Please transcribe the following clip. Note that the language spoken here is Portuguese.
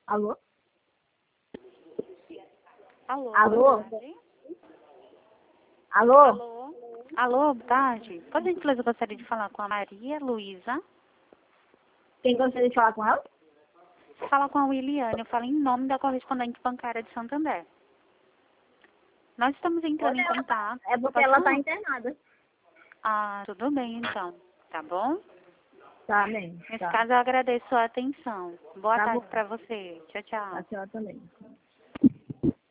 Alô? Alô? Alô? Boa tarde. Alô? Alô? Alô, boa tarde. Por gentileza, eu gostaria de falar com a Maria Luísa. Quem gostaria de falar com ela? Fala com a Williane. Eu falo em nome da correspondente bancária de Santander. Nós estamos entrando em contato. É porque Pode ela tá falar? internada. Ah, tudo bem, então. Tá bom? Tá, bem. Nesse Tá. caso, eu agradeço a atenção. Boa Tá tarde bom. para você. Tchau, tchau. A senhora também.